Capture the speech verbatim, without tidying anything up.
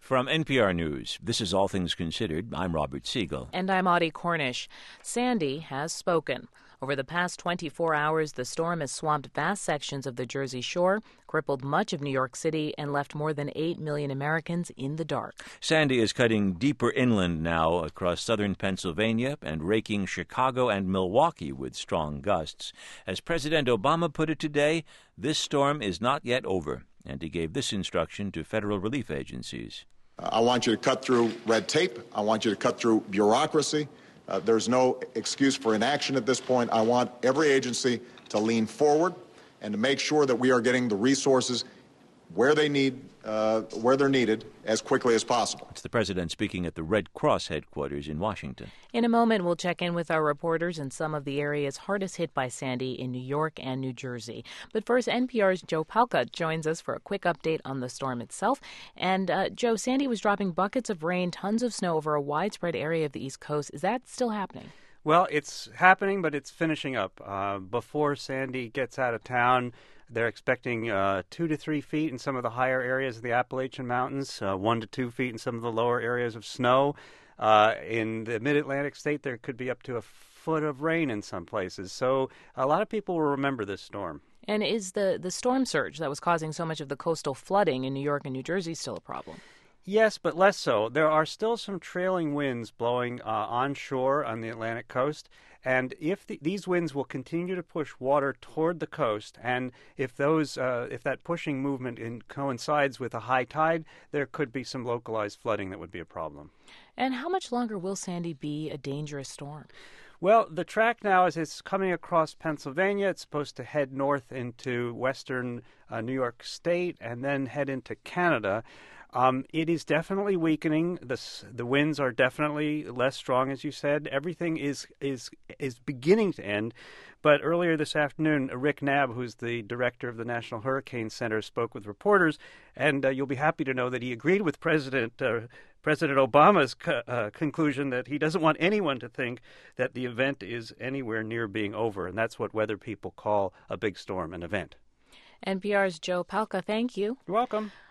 From N P R News, this is All Things Considered. I'm Robert Siegel. And I'm Audie Cornish. Sandy has spoken. Over the past twenty-four hours, the storm has swamped vast sections of the Jersey Shore, crippled much of New York City, and left more than eight million Americans in the dark. Sandy is cutting deeper inland now across southern Pennsylvania and raking Chicago and Milwaukee with strong gusts. As President Obama put it today, this storm is not yet over, and he gave this instruction to federal relief agencies. I want you to cut through red tape. I want you to cut through bureaucracy. Uh, there's no excuse for inaction at this point. I want every agency to lean forward and to make sure that we are getting the resources where they need, uh, where they're needed as quickly as possible. It's the president speaking at the Red Cross headquarters in Washington. In a moment, we'll check in with our reporters in some of the areas hardest hit by Sandy in New York and New Jersey. But first, N P R's Joe Palca joins us for a quick update on the storm itself. And, uh, Joe, Sandy was dropping buckets of rain, tons of snow over a widespread area of the East Coast. Is that still happening? Well, it's happening, but it's finishing up. Uh, before Sandy gets out of town, they're expecting uh, two to three feet in some of the higher areas of the Appalachian Mountains, uh, one to two feet in some of the lower areas of snow. Uh, in the mid-Atlantic state, there could be up to a foot of rain in some places. So a lot of people will remember this storm. And is the, the storm surge that was causing so much of the coastal flooding in New York and New Jersey still a problem? Yes, but less so. There are still some trailing winds blowing uh, onshore on the Atlantic coast, and if the, these winds will continue to push water toward the coast, and if those, uh, if that pushing movement in, coincides with a high tide, there could be some localized flooding that would be a problem. And how much longer will Sandy be a dangerous storm? Well, the track now is it's coming across Pennsylvania. It's supposed to head north into western uh, New York State and then head into Canada. Um, it is definitely weakening. The the winds are definitely less strong, as you said. Everything is is is beginning to end. But earlier this afternoon, Rick Knabb, who's the director of the National Hurricane Center, spoke with reporters, and uh, you'll be happy to know that he agreed with President uh, President Obama's co- uh, conclusion that he doesn't want anyone to think that the event is anywhere near being over, and that's what weather people call a big storm, an event. N P R's Joe Palca, thank you. You're welcome.